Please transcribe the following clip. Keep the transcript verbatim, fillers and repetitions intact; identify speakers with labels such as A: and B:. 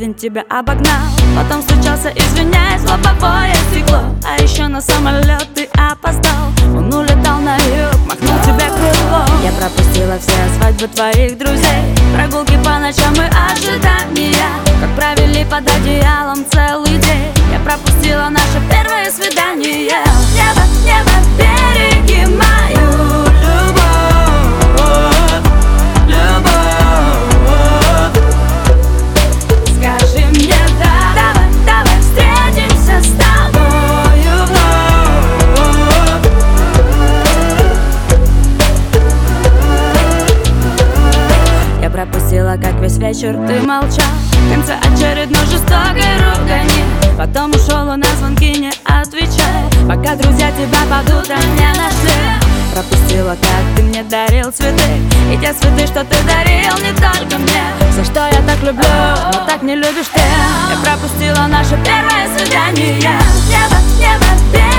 A: парень тебя обогнал. Потом стучался, извиняясь, в лобовое стекло. А еще на самолет ты опоздал. Он улетал на юг, махнул тебе крыло. Я пропустила все свадьбы твоих друзей, прогулки по ночам и ожидания, как провели под одеялом целый день. Я пропустила наше первое свидание. Небо, небо, береги мою любовь, любовь. Скажи мне да, давай, давай встретимся с тобою вновь. Я пропустила, как весь вечер ты молчал, в конце очередной жестокой ругани. Потом ушел, на звонки не отвечай, пока друзья тебя под утро не нашли. Пропустила, как ты мне дарил цветы, и те цветы, что ты дарил не только мне. Все, что я так люблю, но так не любишь ты. Я пропустила наше первое свидание. Небо, небо,